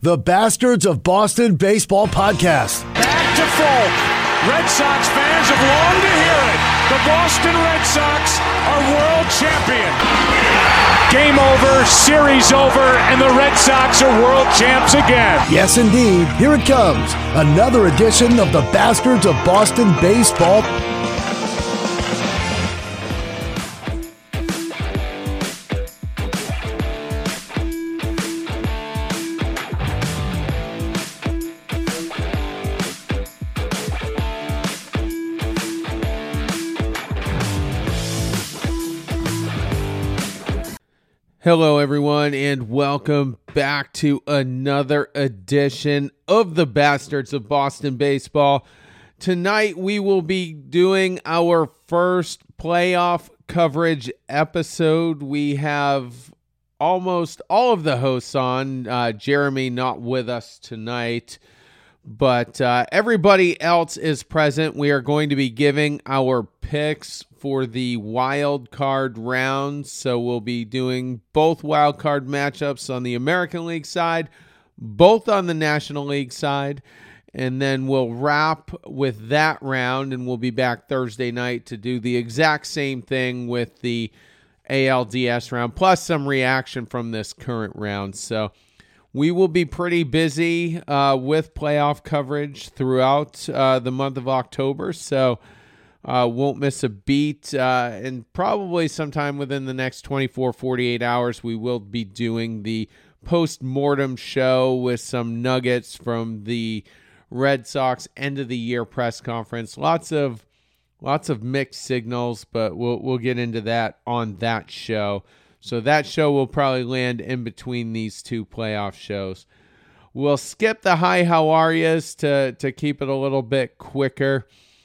the Bastards of Boston Baseball podcast. Back to Folk. Red Sox fans have longed to hear it. The Boston Red Sox are world champion. Game over, series over, and the Red Sox are world champs again. Yes, indeed. Here it comes. Another edition of the Bastards of Boston Baseball. Hello, everyone, and welcome back to another edition of the Bastards of Boston Baseball. Tonight, we will be doing our first playoff coverage episode. We have almost all of the hosts on. Jeremy not with us tonight, but everybody else is present. We are going to be giving our picks for the wild card round. So we'll be doing both wild card matchups on the American League side, both on the National League side, and then we'll wrap with that round, and we'll be back Thursday night to do the exact same thing with the ALDS round, plus some reaction from this current round. So we will be pretty busy with playoff coverage throughout the month of October. So won't miss a beat, and probably sometime within the next 24, 48 hours, we will be doing the post-mortem show with some nuggets from the Red Sox end-of-the-year press conference. Lots of mixed signals, but we'll get into that on that show. So that show will probably land in between these two playoff shows. We'll skip the hi, how are yous to keep it a little bit quicker.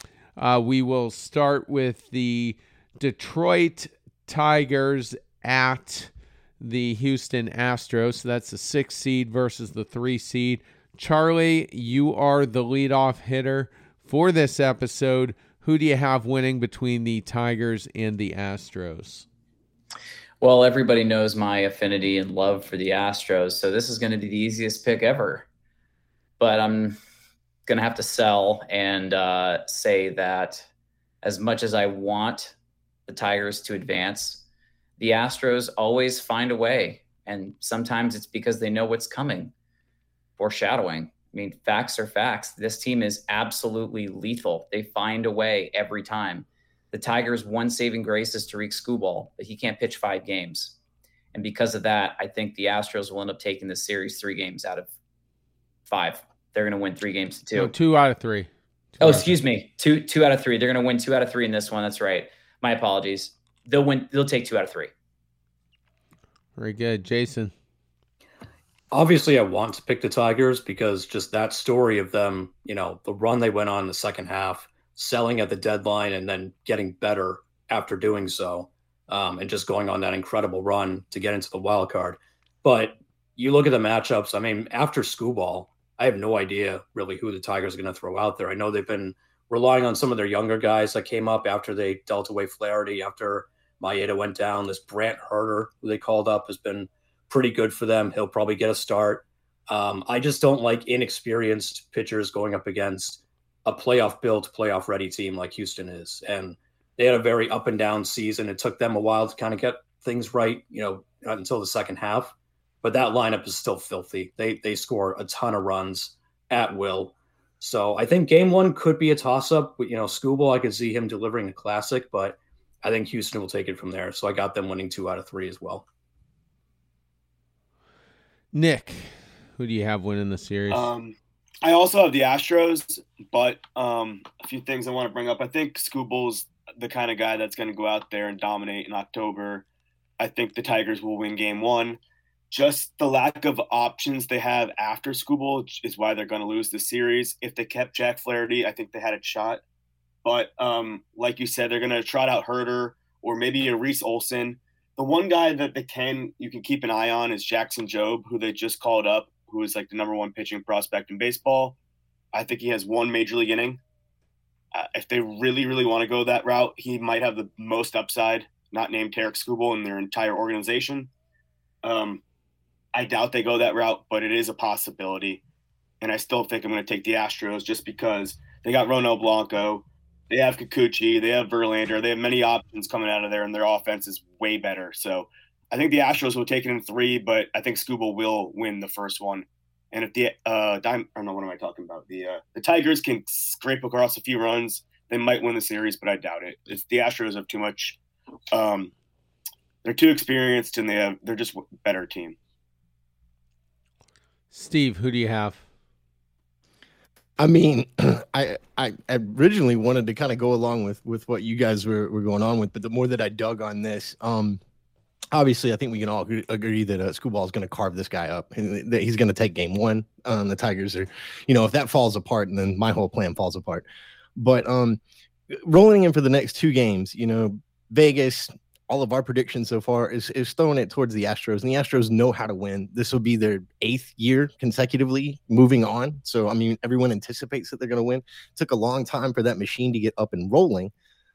We will start with the Detroit Tigers at the Houston Astros. So that's the 6 seed versus the 3 seed. Charlie, you are the leadoff hitter for this episode. Who do you have winning between the Tigers and the Astros? Well, everybody knows my affinity and love for the Astros, so this is going to be the easiest pick ever. But I'm going to have to sell and say that as much as I want the Tigers to advance, the Astros always find a way. And sometimes it's because they know what's coming. Foreshadowing. I mean, facts are facts. This team is absolutely lethal. They find a way every time. The Tigers' one saving grace is Tariq Skubal, but he can't pitch 5 games. And because of that, I think the Astros will end up taking this series 3 games out of 5. They're going to win 3 games to 2. No, 2 out of 3. Excuse me. 2 out of 3. They're going to win 2 out of 3 in this one. That's right. My apologies. They'll win. They'll take 2 out of 3. Very good. Jason. Obviously, I want to pick the Tigers because just that story of them, the run they went on in the second half, selling at the deadline and then getting better after doing so, and just going on that incredible run to get into the wild card. But you look at the matchups, I mean, after Skubal, I have no idea really who the Tigers are going to throw out there. I know they've been relying on some of their younger guys that came up after they dealt away Flaherty, after Maeda went down. This Brant Herter, who they called up, has been pretty good for them. He'll probably get a start. I just don't like inexperienced pitchers going up against a playoff-built, playoff-ready team like Houston is. And they had a very up-and-down season. It took them a while to kind of get things right, not until the second half. But that lineup is still filthy. They score a ton of runs at will. So I think game 1 could be a toss-up. Skubal, I could see him delivering a classic, but I think Houston will take it from there. So I got them winning 2 out of 3 as well. Nick, who do you have winning the series? I also have the Astros, but a few things I want to bring up. I think Skubal's the kind of guy that's going to go out there and dominate in October. I think the Tigers will win game 1. Just the lack of options they have after Skubal is why they're going to lose the series. If they kept Jack Flaherty, I think they had a shot. But like you said, they're going to trot out Herter or maybe a Reese Olson. The one guy that you can keep an eye on is Jackson Jobe, who they just called up, who is like the number 1 pitching prospect in baseball. I think he has 1 major league inning. If they really, really want to go that route, he might have the most upside, not named Tarek Skubal, in their entire organization. I doubt they go that route, but it is a possibility. And I still think I'm going to take the Astros just because they got Ronel Blanco, they have Kikuchi, they have Verlander, they have many options coming out of there, and their offense is way better. So I think the Astros will take it in 3, but I think Skubal will win the first one. And if the I don't know, what am I talking about? The Tigers can scrape across a few runs, they might win the series, but I doubt it. If the Astros have too much, they're too experienced, and they're just a better team. Steve, who do you have? I mean, I originally wanted to kind of go along with what you guys were going on with, but the more that I dug on this, obviously, I think we can all agree that Skubal is going to carve this guy up, and that he's going to take game 1. The Tigers are, if that falls apart, and then my whole plan falls apart. But rolling in for the next 2 games, Vegas, all of our predictions so far is throwing it towards the Astros, and the Astros know how to win. This will be their 8th year consecutively moving on. So, I mean, everyone anticipates that they're going to win. It took a long time for that machine to get up and rolling.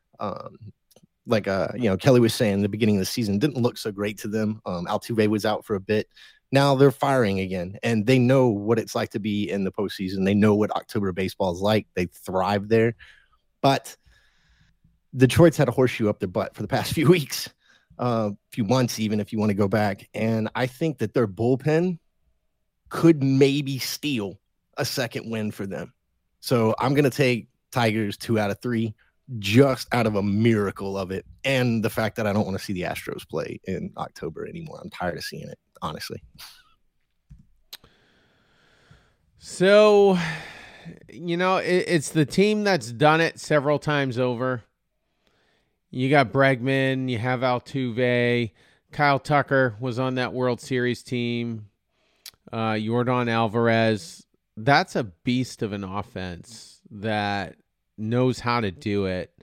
Kelly was saying, the beginning of the season didn't look so great to them. Altuve was out for a bit. Now they're firing again, and they know what it's like to be in the postseason. They know what October baseball is like. They thrive there. But Detroit's had a horseshoe up their butt for the past few weeks, few months, even if you want to go back. And I think that their bullpen could maybe steal a second win for them. So I'm going to take Tigers 2 out of 3, just out of a miracle of it. And the fact that I don't want to see the Astros play in October anymore. I'm tired of seeing it, honestly. So, it's the team that's done it several times over. You got Bregman, you have Altuve, Kyle Tucker was on that World Series team, Yordan Alvarez. That's a beast of an offense that knows how to do it.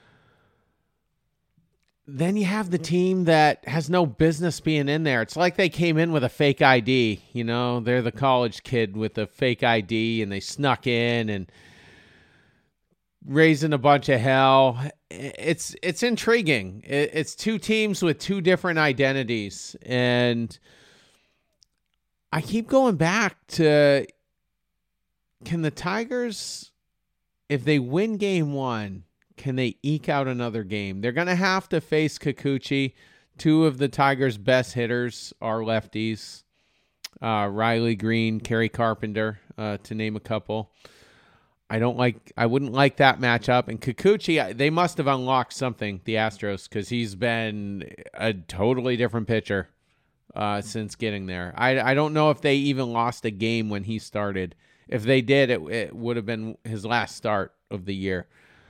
Then you have the team that has no business being in there. It's like they came in with a fake ID. They're the college kid with a fake ID, and they snuck in and raising a bunch of hell. It's intriguing. It's 2 teams with 2 different identities. And I keep going back to, can the Tigers, if they win game 1, can they eke out another game? They're going to have to face Kikuchi. 2 of the Tigers' best hitters are lefties. Riley Green, Kerry Carpenter, to name a couple. I wouldn't like that matchup. And Kikuchi, they must have unlocked something, the Astros, because he's been a totally different pitcher since getting there. I don't know if they even lost a game when he started. If they did, it would have been his last start of the year.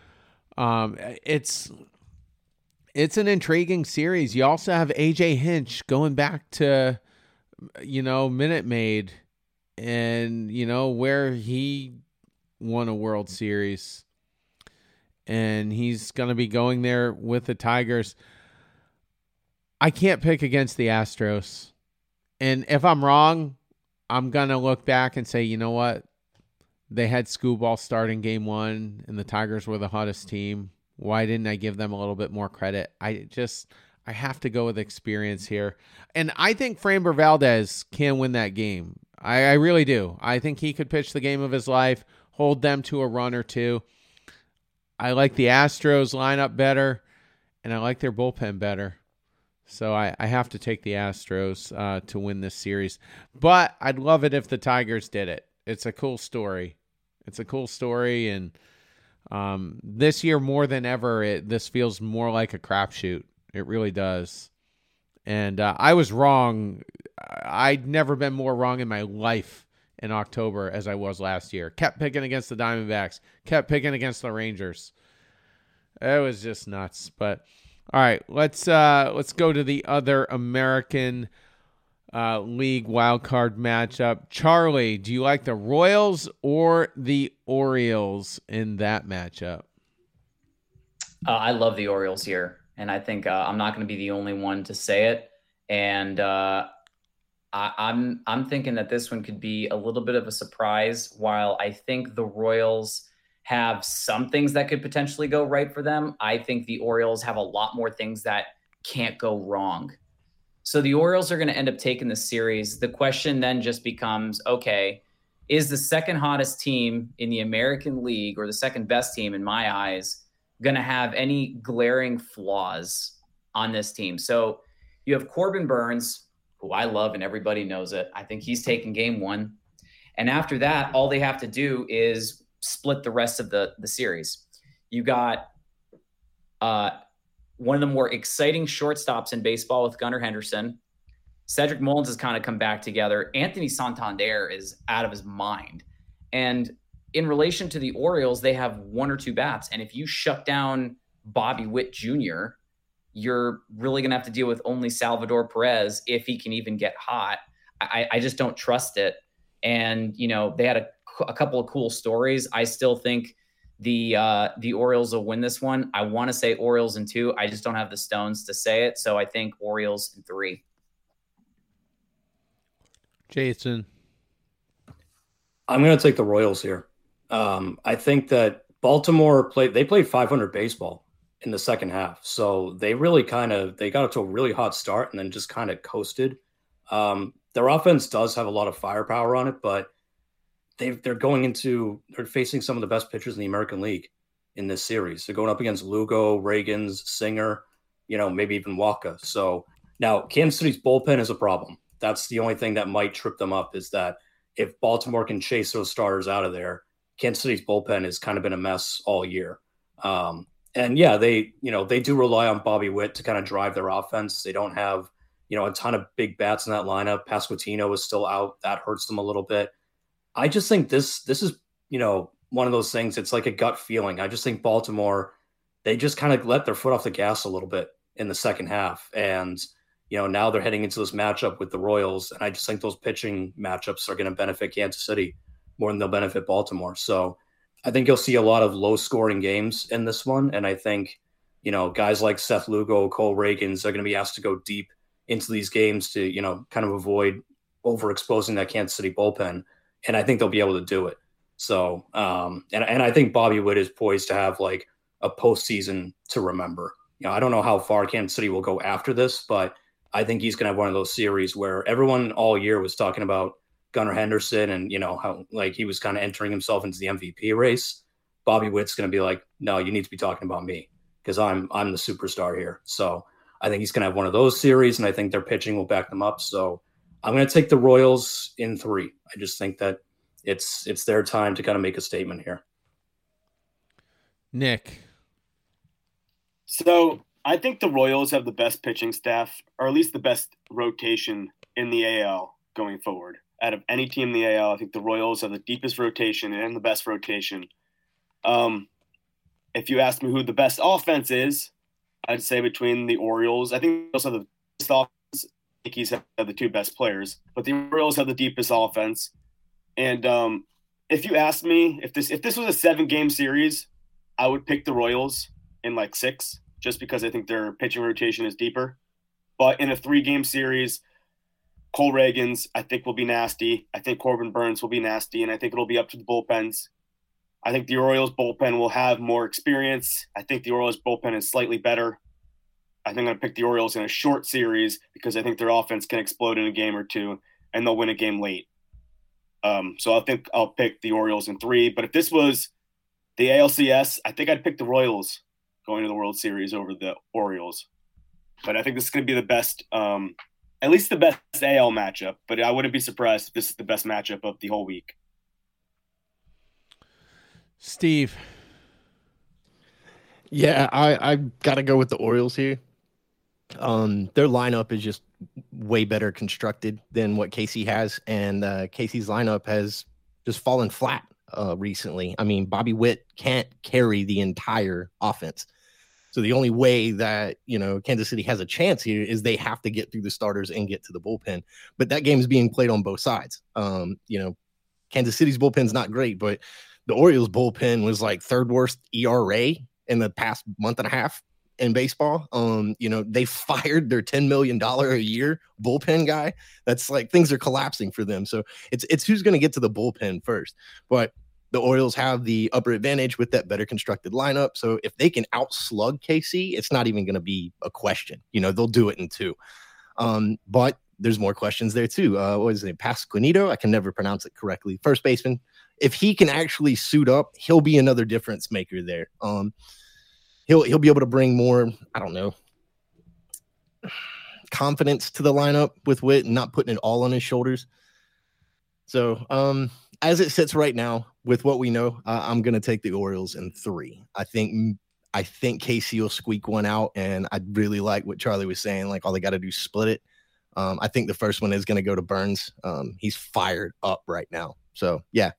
It's an intriguing series. You also have AJ Hinch going back to, Minute Maid, and, where he won a World Series, and he's going to be going there with the Tigers. I can't pick against the Astros. And if I'm wrong, I'm going to look back and say, you know what? They had Skubal starting game 1, and the Tigers were the hottest team. Why didn't I give them a little bit more credit? I have to go with experience here. And I think Framber Valdez can win that game. I really do. I think he could pitch the game of his life, hold them to a run or 2. I like the Astros lineup better, and I like their bullpen better. So I have to take the Astros to win this series. But I'd love it if the Tigers did it. It's a cool story. And this year more than ever, this feels more like a crapshoot. It really does. And I was wrong. I'd never been more wrong in my life in October as I was last year. Kept picking against the Diamondbacks. Kept picking against the Rangers. It was just nuts. But all right, let's go to the other American League wildcard matchup. Charlie, do you like the Royals or the Orioles in that matchup? I love the Orioles here, and I think I'm not going to be the only one to say it. And I'm thinking that this one could be a little bit of a surprise. While I think the Royals have some things that could potentially go right for them, I think the Orioles have a lot more things that can't go wrong. So the Orioles are going to end up taking the series. The question then just becomes, okay, is the second hottest team in the American League, or the second best team in my eyes, going to have any glaring flaws on this team? So you have Corbin Burns, who I love and everybody knows it. I think he's taking game one. And after that, all they have to do is split the rest of the series. You got one of the more exciting shortstops in baseball with Gunnar Henderson. Cedric Mullins has kind of come back together. Anthony Santander is out of his mind. And in relation to the Orioles, they have one or two bats. And if you shut down Bobby Witt Jr., you're really going to have to deal with only Salvador Perez if he can even get hot. I just don't trust it. And, they had a couple of cool stories. I still think the Orioles will win this one. I want to say Orioles in 2. I just don't have the stones to say it. So I think Orioles in 3. Jason. I'm going to take the Royals here. I think that Baltimore played 500 baseball in the second half. So they really they got to a really hot start and then just kind of coasted. Their offense does have a lot of firepower on it, but they're facing some of the best pitchers in the American League in this series. They're going up against Lugo, Reagans, Singer, maybe even Waka. So now Kansas City's bullpen is a problem. That's the only thing that might trip them up, is that if Baltimore can chase those starters out of there, Kansas City's bullpen has kind of been a mess all year. And yeah, they do rely on Bobby Witt to kind of drive their offense. They don't have, a ton of big bats in that lineup. Pasquantino is still out. That hurts them a little bit. I just think this is, one of those things. It's like a gut feeling. I just think Baltimore, they just kind of let their foot off the gas a little bit in the second half. And, now they're heading into this matchup with the Royals. And I just think those pitching matchups are going to benefit Kansas City more than they'll benefit Baltimore. So I think you'll see a lot of low scoring games in this one. And I think, guys like Seth Lugo, Cole Reagans are going to be asked to go deep into these games to, kind of avoid overexposing that Kansas City bullpen. And I think they'll be able to do it. So, and I think Bobby Witt is poised to have like a postseason to remember. I don't know how far Kansas City will go after this, but I think he's going to have one of those series where everyone all year was talking about Gunnar Henderson and, how like he was kind of entering himself into the MVP race. Bobby Witt's going to be like, no, you need to be talking about me because I'm the superstar here. So I think he's going to have one of those series, and I think their pitching will back them up. So I'm going to take the Royals in 3. I just think that it's their time to kind of make a statement here. Nick. So I think the Royals have the best pitching staff, or at least the best rotation in the AL going forward. Out of any team in the AL, I think the Royals have the deepest rotation and the best rotation. If you ask me who the best offense is, I'd say between the Orioles. I think also the best offense. Yankees have the 2 best players, but the Orioles have the deepest offense. And if you ask me if this was a 7-game series, I would pick the Royals in like 6, just because I think their pitching rotation is deeper. But in a 3-game series, Cole Reagans, I think, will be nasty. I think Corbin Burns will be nasty, and I think it'll be up to the bullpens. I think the Orioles bullpen will have more experience. I think the Orioles bullpen is slightly better. I think I'm going to pick the Orioles in a short series because I think their offense can explode in a game or 2, and they'll win a game late. So I think I'll pick the Orioles in 3. But if this was the ALCS, I think I'd pick the Royals going to the World Series over the Orioles. But I think this is going to be the best, at least the best AL matchup. But I wouldn't be surprised if this is the best matchup of the whole week. Steve. Yeah, I got to go with the Orioles here. Their lineup is just way better constructed than what KC has, and KC's lineup has just fallen flat recently. I mean, Bobby Witt can't carry the entire offense. So the only way that, Kansas City has a chance here is they have to get through the starters and get to the bullpen. But that game is being played on both sides. Kansas City's bullpen's not great, but the Orioles bullpen was like 3rd worst ERA in the past month and a half in baseball. They fired their $10 million a year bullpen guy. That's like, things are collapsing for them. So it's who's going to get to the bullpen first. But the Orioles have the upper advantage with that better constructed lineup. So if they can outslug KC, it's not even going to be a question. They'll do it in 2. But there's more questions there too. What is it? Pasquanito? I can never pronounce it correctly. First baseman. If he can actually suit up, he'll be another difference maker there. He'll be able to bring more, I don't know, confidence to the lineup with Witt and not putting it all on his shoulders. So as it sits right now, with what we know, I'm going to take the Orioles in 3. I think KC will squeak one out, and I really like what Charlie was saying. Like, all they got to do is split it. I think the first one is going to go to Burns. He's fired up right now. So, yeah.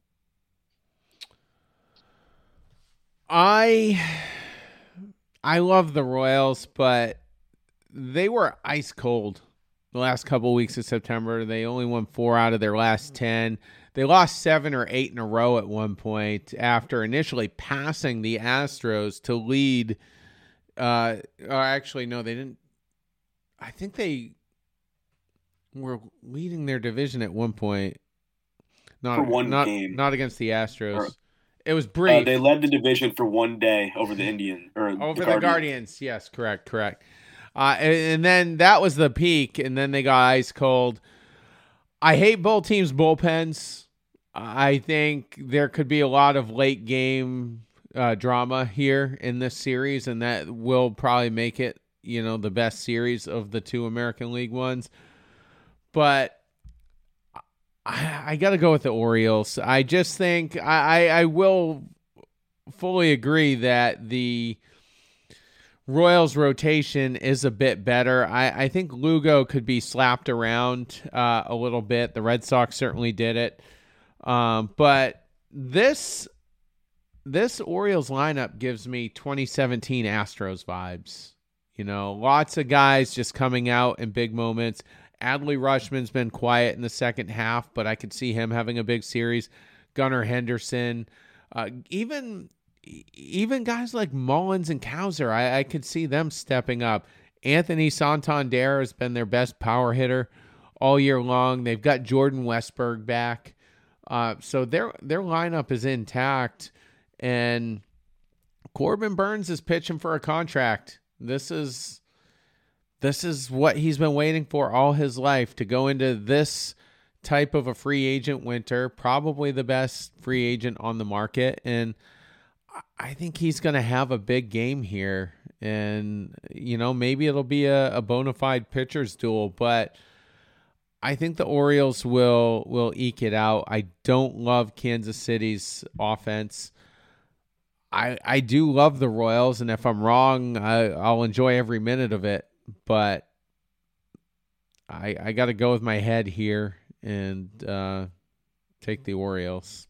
I love the Royals, but they were ice cold the last couple of weeks of September. They only won 4 out of their last 10. They lost 7 or 8 in a row at one point after initially passing the Astros to lead. Or actually, no, they didn't. I think they were leading their division at one point. For one game. Not against the Astros. It was brief. They led the division for one day over the Indians. Over the Guardians. Yes, correct. And then that was the peak, and then they got ice cold. I hate both teams' bullpens. I think there could be a lot of late game drama here in this series, and that will probably make it, the best series of the 2 American League ones. But I got to go with the Orioles. I just think I will fully agree that the Royals rotation is a bit better. I think Lugo could be slapped around a little bit. The Red Sox certainly did it. But this Orioles lineup gives me 2017 Astros vibes. Lots of guys just coming out in big moments. Adley Rutschman's been quiet in the second half, but I could see him having a big series. Gunnar Henderson, even guys like Mullins and Cowser, I could see them stepping up. Anthony Santander has been their best power hitter all year long. They've got Jordan Westburg back. So their lineup is intact, and Corbin Burns is pitching for a contract. This is what he's been waiting for all his life, to go into this type of a free agent winter, probably the best free agent on the market. And I think he's going to have a big game here. And, maybe it'll be a bona fide pitcher's duel, but I think the Orioles will eke it out. I don't love Kansas City's offense. I do love the Royals, and if I'm wrong, I'll enjoy every minute of it. But I got to go with my head here and take the Orioles.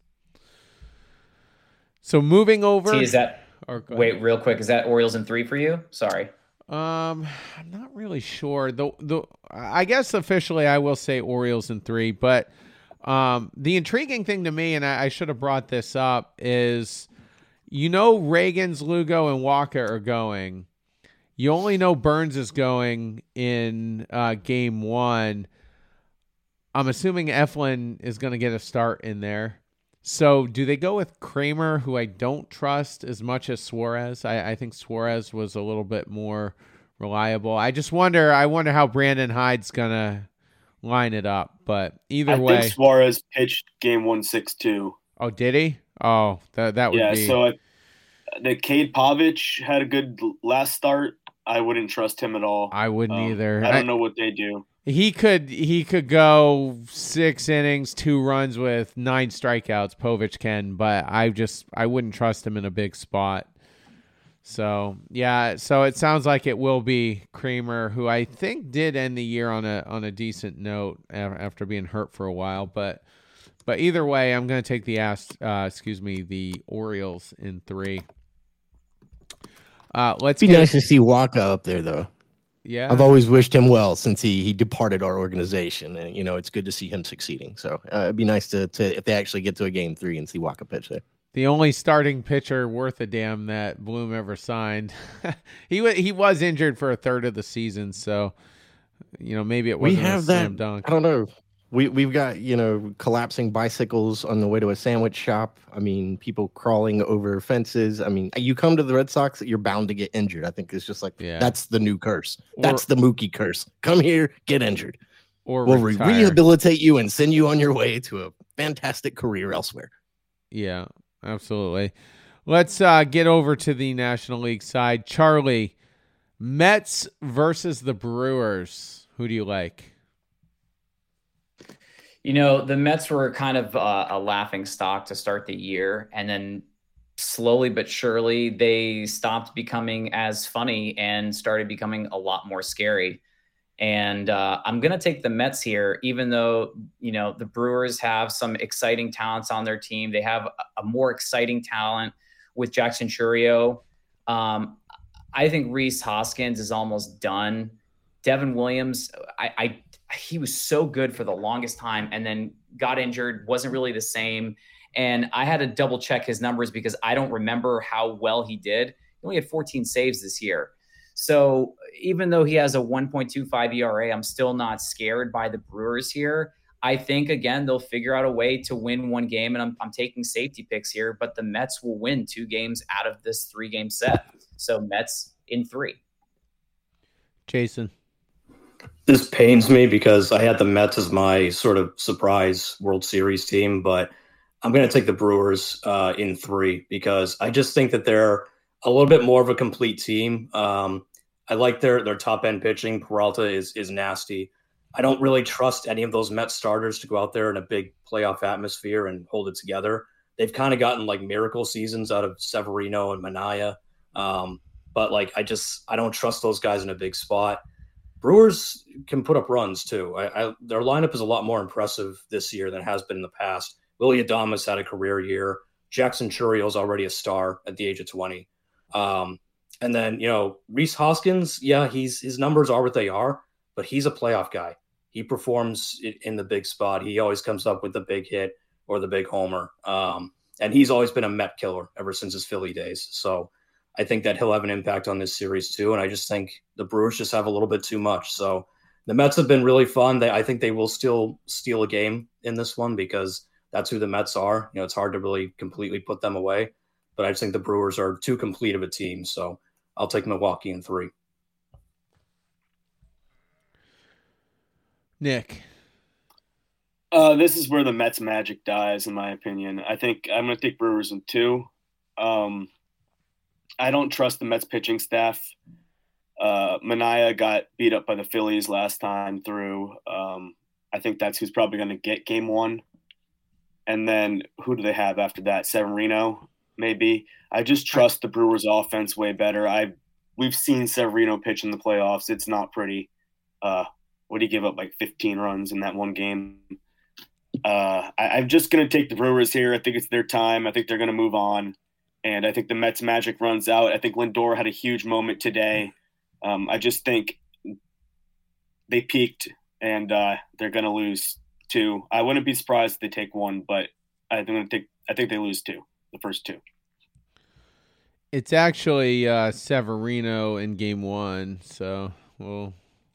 So moving over. Is that? Wait, real quick. Is that Orioles in 3 for you? Sorry. I'm not really sure. I guess officially I will say Orioles in 3, but the intriguing thing to me, and I should have brought this up, is Reagan's, Lugo, and Walker are going. You only know Burns is going in game 1. I'm assuming Eflin is going to get a start in there. So do they go with Kramer, who I don't trust as much as Suarez? I think Suarez was a little bit more reliable. I wonder how Brandon Hyde's going to line it up. But either way. I think Suarez pitched game 1 6-2. Oh, did he? Oh, that would be. Yeah, so the Cade Pavich had a good last start. I wouldn't trust him at all. I wouldn't either. I don't know what they do. He could go 6 innings, 2 runs with 9 strikeouts. Povich can, but I wouldn't trust him in a big spot. So yeah, so it sounds like it will be Kramer, who I think did end the year on a decent note after being hurt for a while. But either way, I'm going to take the Orioles in 3. Let's be nice to see Waka up there, though. Yeah, I've always wished him well since he departed our organization, and it's good to see him succeeding. So it'd be nice to if they actually get to a game 3 and see Waka pitch there. The only starting pitcher worth a damn that Bloom ever signed. he was injured for a third of the season, so maybe it wasn't a slam dunk. I don't know. We've got, collapsing bicycles on the way to a sandwich shop. I mean, people crawling over fences. I mean, you come to the Red Sox, you're bound to get injured. I think it's just like, that's the new curse. That's the Mookie curse. Come here, get injured. Or we'll rehabilitate you and send you on your way to a fantastic career elsewhere. Yeah, absolutely. Let's get over to the National League side. Charlie, Mets versus the Brewers. Who do you like? The Mets were kind of a laughing stock to start the year, and then slowly but surely they stopped becoming as funny and started becoming a lot more scary. And I'm going to take the Mets here, even though, the Brewers have some exciting talents on their team. They have a more exciting talent with Jackson Chourio. I think Rhys Hoskins is almost done. Devin Williams, he was so good for the longest time and then got injured, wasn't really the same. And I had to double check his numbers because I don't remember how well he did. He only had 14 saves this year. So even though he has a 1.25 ERA, I'm still not scared by the Brewers here. I think, again, they'll figure out a way to win one game, and I'm taking safety picks here, but the Mets will win 2 games out of this 3-game set. So Mets in 3. Jason. This pains me because I had the Mets as my sort of surprise World Series team, but I'm going to take the Brewers in 3 because I just think that they're a little bit more of a complete team. I like their top-end pitching. Peralta is nasty. I don't really trust any of those Mets starters to go out there in a big playoff atmosphere and hold it together. They've kind of gotten like miracle seasons out of Severino and Manaea. But I don't trust those guys in a big spot. Brewers can put up runs too. Their lineup is a lot more impressive this year than it has been in the past. Willy Adames had a career year. Jackson Chourio is already a star at the age of 20. And then, Rhys Hoskins, his numbers are what they are, but he's a playoff guy. He performs in the big spot. He always comes up with the big hit or the big homer. And he's always been a Met killer ever since his Philly days. So I think that he'll have an impact on this series too. And I just think the Brewers just have a little bit too much. So the Mets have been really fun. I think they will still steal a game in this one because that's who the Mets are. It's hard to really completely put them away. But I just think the Brewers are too complete of a team. So I'll take Milwaukee in 3. Nick. This is where the Mets magic dies, in my opinion. I think I'm going to take Brewers in 2. I don't trust the Mets pitching staff. Manaea got beat up by the Phillies last time through. I think that's who's probably going to get game 1. And then who do they have after that? Severino, maybe. I just trust the Brewers offense way better. We've seen Severino pitch in the playoffs. It's not pretty. What did he give up, like 15 runs in that one game? I'm just going to take the Brewers here. I think it's their time. I think they're going to move on. And I think the Mets magic runs out. I think Lindor had a huge moment today. I just think they peaked and they're going to lose 2. I wouldn't be surprised if they take 1, but I think they lose 2, the first 2. It's actually Severino in game 1, so we'll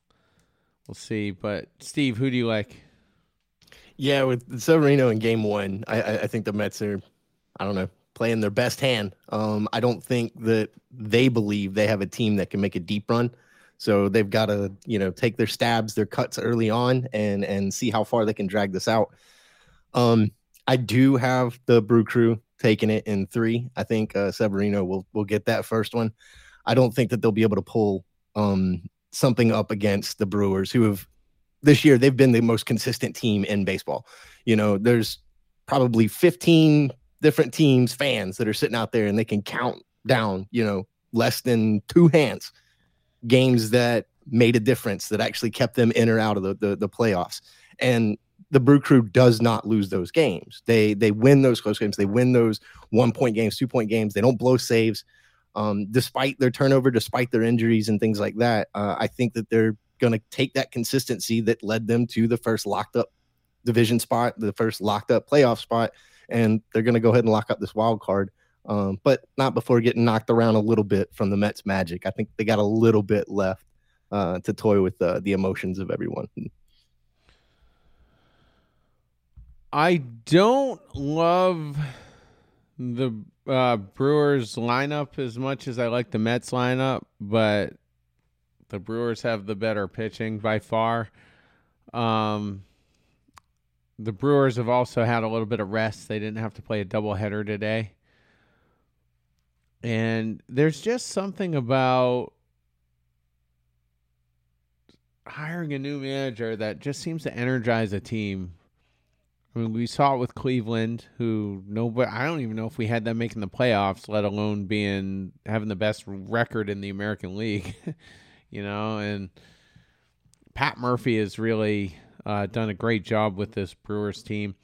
see. But Steve, who do you like? Yeah, with Severino in game 1, I think the Mets are, playing their best hand. I don't think that they believe they have a team that can make a deep run. So they've got to, take their stabs, their cuts early on and see how far they can drag this out. I do have the Brew Crew taking it in 3. I think Severino will get that first one. I don't think that they'll be able to pull something up against the Brewers, who have this year, they've been the most consistent team in baseball. There's probably 15 different teams, fans that are sitting out there and they can count down, less than 2 hands, games that made a difference, that actually kept them in or out of the playoffs. And the Brew Crew does not lose those games. They win those close games. They win those 1-point games, 2-point games. They don't blow saves. Despite their turnover, despite their injuries and things like that, I think that they're going to take that consistency that led them to the first locked up division spot, the first locked up playoff spot, and they're going to go ahead and lock up this wild card, but not before getting knocked around a little bit from the Mets magic. I think they got a little bit left to toy with the emotions of everyone. I don't love the Brewers lineup as much as I like the Mets lineup, but the Brewers have the better pitching by far. The Brewers have also had a little bit of rest. They didn't have to play a doubleheader today. And there's just something about hiring a new manager that just seems to energize a team. I mean, we saw it with Cleveland, I don't even know if we had them making the playoffs, let alone having the best record in the American League, and Pat Murphy has really done a great job with this Brewers team.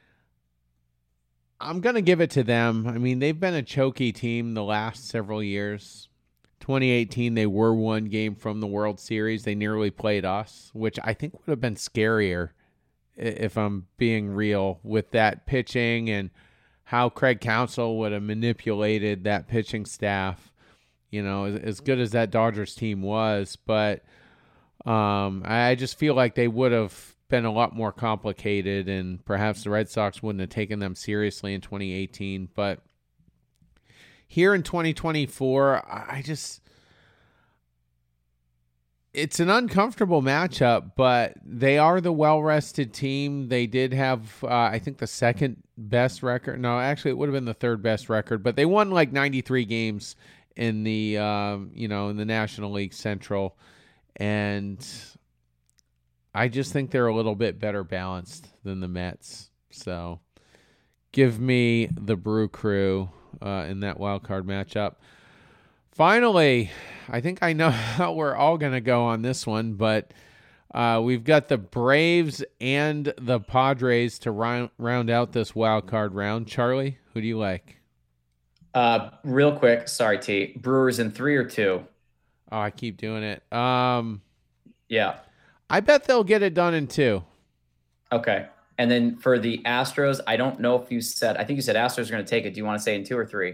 I'm going to give it to them. I mean, they've been a choky team the last several years. 2018, they were one game from the World Series. They nearly played us, which I think would have been scarier, if I'm being real, with that pitching and how Craig Counsell would have manipulated that pitching staff, as good as that Dodgers team was. But I just feel like they would have been a lot more complicated, and perhaps the Red Sox wouldn't have taken them seriously in 2018. But here in 2024, it's an uncomfortable matchup, but they are the well-rested team. They did have, I think, the second best record. No, actually, it would have been the third best record, but they won like 93 games in the, in the National League Central. And I just think they're a little bit better balanced than the Mets. So give me the Brew Crew in that wild card matchup. Finally, I think I know how we're all going to go on this one, but we've got the Braves and the Padres to round out this wild card round. Charlie, who do you like? Real quick, sorry, T. Brewers in 3 or 2? Oh, I keep doing it. Yeah. I bet they'll get it done in 2. Okay. And then for the Astros, I don't know if I think you said Astros are going to take it. Do you want to say in 2 or 3?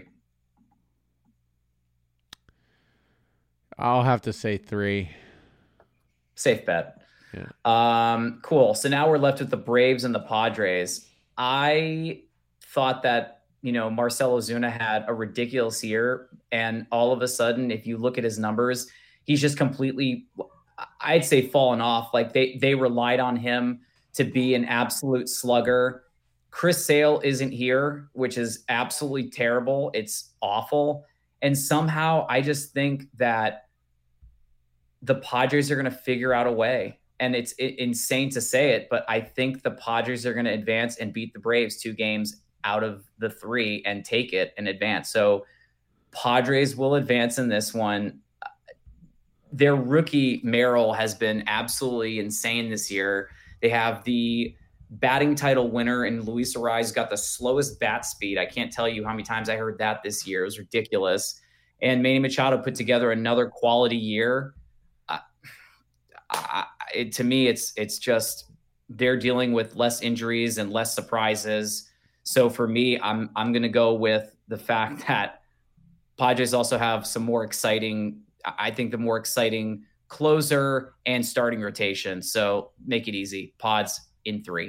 I'll have to say 3. Safe bet. Yeah. Cool. So now we're left with the Braves and the Padres. I thought that, Marcell Ozuna had a ridiculous year. And all of a sudden, if you look at his numbers, he's just completely, I'd say, fallen off. Like they relied on him to be an absolute slugger. Chris Sale isn't here, which is absolutely terrible. It's awful. And somehow I just think that the Padres are going to figure out a way. And it's insane to say it, but I think the Padres are going to advance and beat the Braves 2 games out of the 3 and take it and advance. So Padres will advance in this one. Their rookie Merrill has been absolutely insane this year. They have the batting title winner in Luis Arraez, got the slowest bat speed. I can't tell you how many times I heard that this year. It was ridiculous. And Manny Machado put together another quality year. To me, it's just they're dealing with less injuries and less surprises. So for me, I'm going to go with the fact that Padres also have some more exciting, I think the more exciting closer and starting rotation. So make it easy. Pods in 3.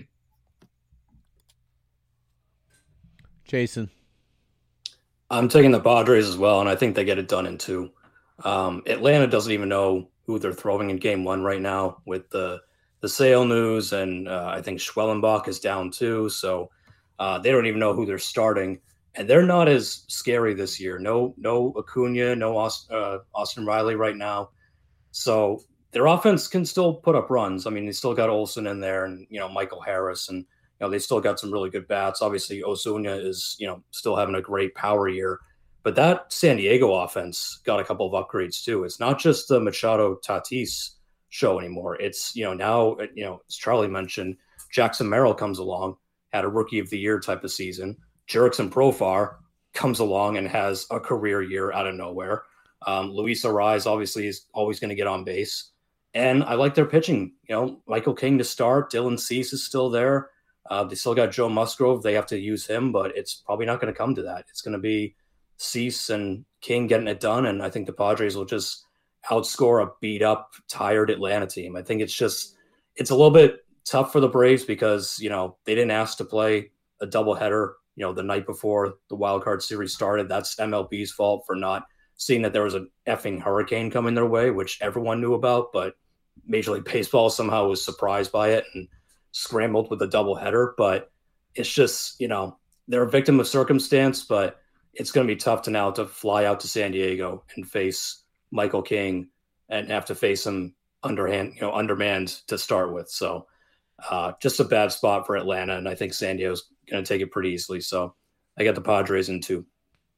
Jason. I'm taking the Padres as well, and I think they get it done in 2. Atlanta doesn't even know who they're throwing in game 1 right now with the Sale news, and I think Schwellenbach is down too, so they don't even know who they're starting, and they're not as scary this year. No Acuna, no Austin Riley right now, so their offense can still put up runs. I mean, they still got Olsen in there, and Michael Harris, and they still got some really good bats. Obviously, Ozuna is still having a great power year. But that San Diego offense got a couple of upgrades too. It's not just the Machado Tatis show anymore. It's, now, as Charlie mentioned, Jackson Merrill comes along, had a rookie of the year type of season. Jurickson Profar comes along and has a career year out of nowhere. Luis Arraez obviously is always going to get on base. And I like their pitching. Michael King to start. Dylan Cease is still there. They still got Joe Musgrove. They have to use him, but it's probably not going to come to that. It's going to be Cease and King getting it done, and I think the Padres will just outscore a beat-up, tired Atlanta team. I think it's a little bit tough for the Braves because, you know, they didn't ask to play a doubleheader, you know, the night before the wild card series started. That's MLB's fault for not seeing that there was an effing hurricane coming their way, which everyone knew about, but Major League Baseball somehow was surprised by it and scrambled with a doubleheader. But it's just, you know, they're a victim of circumstance, but it's going to be tough to fly out to San Diego and face Michael King and have to face him undermanned to start with. So just a bad spot for Atlanta. And I think San Diego's going to take it pretty easily. So I got the Padres in 2.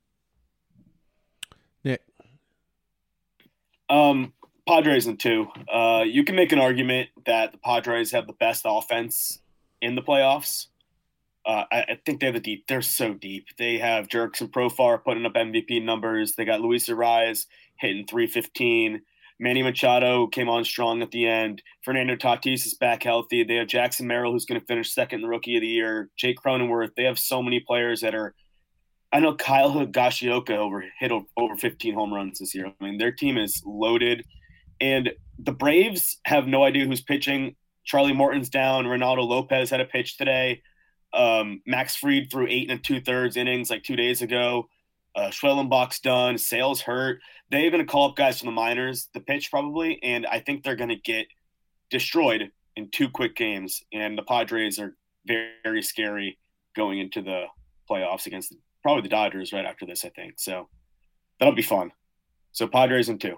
Nick. Padres in 2. You can make an argument that the Padres have the best offense in the playoffs. I think they're so deep. They have Jerks and Profar putting up MVP numbers. They got Luis Arraez hitting 315. Manny Machado came on strong at the end. Fernando Tatis is back healthy. They have Jackson Merrill, who's going to finish second in the Rookie of the Year. Jake Cronenworth. They have so many players that are – I know Kyle Higashioka hit over 15 home runs this year. I mean, their team is loaded. And the Braves have no idea who's pitching. Charlie Morton's down. Ronaldo Lopez had a pitch today. Max Fried threw 8 2/3 innings like 2 days ago. Schwellenbach's done. Sale's hurt. They're going to call up guys from the minors to pitch probably, and I think they're going to get destroyed in 2 quick games. And the Padres are very, very scary going into the playoffs against probably the Dodgers right after this, I think. So that'll be fun. So Padres in 2.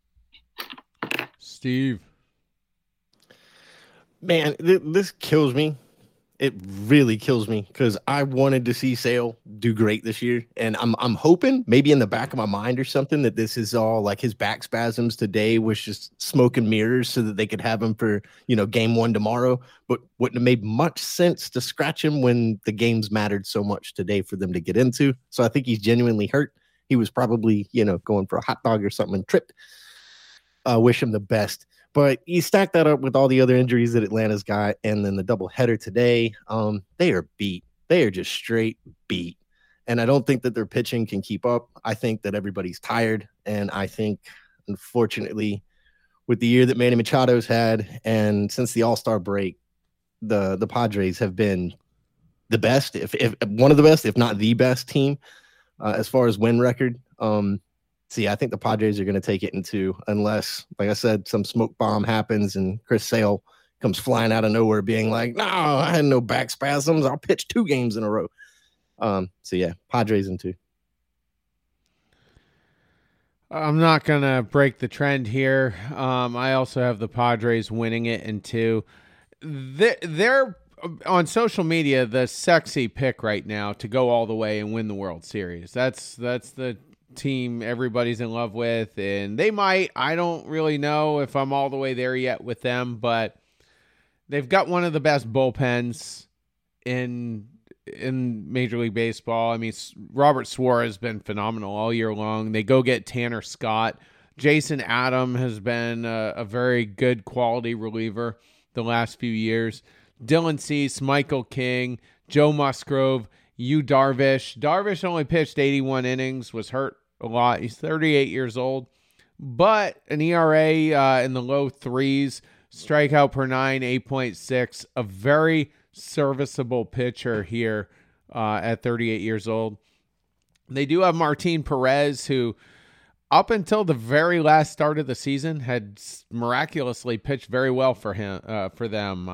Steve. Man, this kills me. It really kills me because I wanted to see Sale do great this year. And I'm hoping maybe in the back of my mind or something that this is all like his back spasms today was just smoke and mirrors so that they could have him for, game 1 tomorrow. But wouldn't have made much sense to scratch him when the games mattered so much today for them to get into. So I think he's genuinely hurt. He was probably, going for a hot dog or something and tripped. Wish him the best. But you stack that up with all the other injuries that Atlanta's got, and then the doubleheader today, they are beat. They are just straight beat. And I don't think that their pitching can keep up. I think that everybody's tired. And I think, unfortunately, with the year that Manny Machado's had, and since the All-Star break, the Padres have been the best, if one of the best, if not the best team, as far as win record. I think the Padres are going to take it in 2 unless, like I said, some smoke bomb happens and Chris Sale comes flying out of nowhere being like, no, I had no back spasms. I'll pitch 2 games in a row. Padres in 2. I'm not going to break the trend here. I also have the Padres winning it in 2. They're on social media the sexy pick right now to go all the way and win the World Series. That's the team everybody's in love with, and they might. I don't really know if I'm all the way there yet with them, but they've got one of the best bullpens in Major League Baseball. I mean, Robert Suarez has been phenomenal all year long. They go get Tanner Scott. Jason Adam has been a very good quality reliever the last few years. Dylan Cease, Michael King, Joe Musgrove, Yu Darvish. Darvish only pitched 81 innings, was hurt a lot. He's 38 years old, but an ERA in the low 3s, strikeout per 9, 8.6. A very serviceable pitcher here at 38 years old. They do have Martin Perez, who up until the very last start of the season had miraculously pitched very well for them.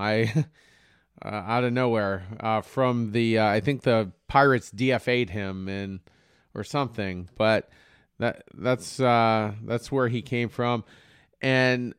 Out of nowhere from the I think the Pirates DFA'd him or something, but that's where he came from. And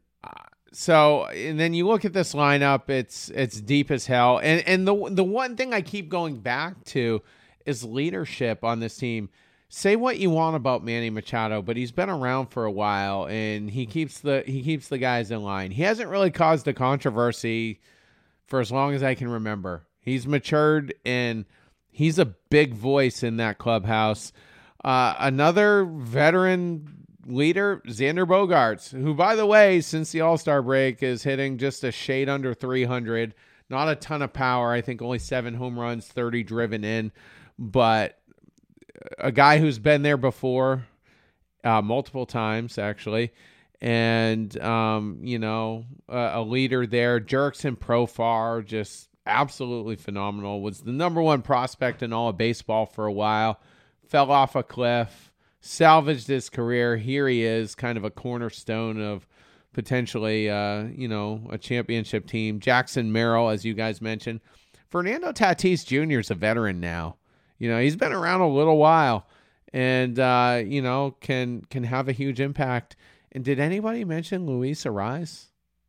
then you look at this lineup, it's deep as hell. And the one thing I keep going back to is leadership on this team. Say what you want about Manny Machado, but he's been around for a while and he keeps the guys in line. He hasn't really caused a controversy for as long as I can remember. He's matured and he's a big voice in that clubhouse. Another veteran leader, Xander Bogaerts, who, by the way, since the All-Star break is hitting just a shade under 300. Not a ton of power. I think only 7 home runs, 30 driven in. But a guy who's been there before, multiple times, actually. and a leader there. Jurickson Profar, just absolutely phenomenal. Was the number one prospect in all of baseball for a while. Fell off a cliff, salvaged his career. Here he is, kind of a cornerstone of potentially, a championship team. Jackson Merrill, as you guys mentioned. Fernando Tatis Jr. is a veteran now. He's been around a little while, and can have a huge impact. And did anybody mention Luis Arraez?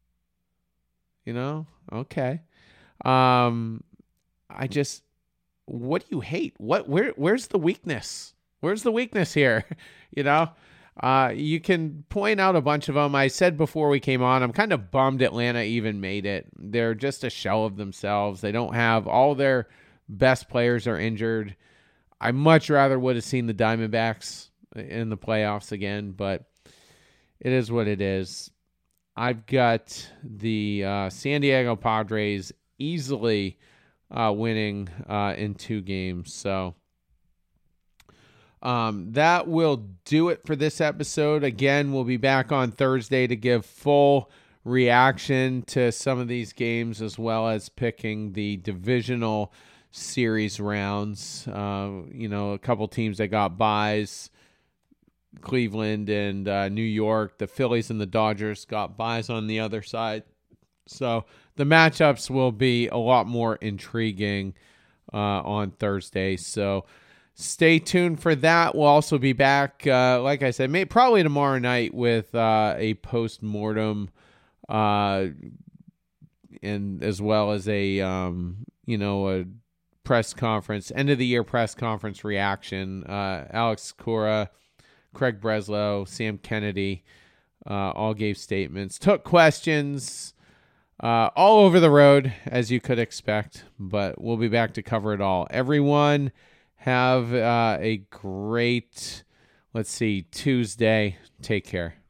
Okay. What do you hate? Where's the weakness? Where's the weakness here? You can point out a bunch of them. I said before we came on, I'm kind of bummed Atlanta even made it. They're just a shell of themselves. They don't have all their best players are injured. I much rather would have seen the Diamondbacks in the playoffs again, but it is what it is. I've got the San Diego Padres easily winning in 2 games. So that will do it for this episode. Again, we'll be back on Thursday to give full reaction to some of these games, as well as picking the divisional series rounds. A couple teams that got byes. Cleveland and New York. The Phillies and the Dodgers got byes on the other side. So the matchups will be a lot more intriguing on Thursday. So stay tuned for that. We'll also be back, like I said, probably tomorrow night with a post-mortem and as well as a press conference, end-of-the-year press conference reaction. Alex Cora, Craig Breslow, Sam Kennedy all gave statements, took questions, all over the road, as you could expect, but we'll be back to cover it all. Everyone have a great, Tuesday. Take care.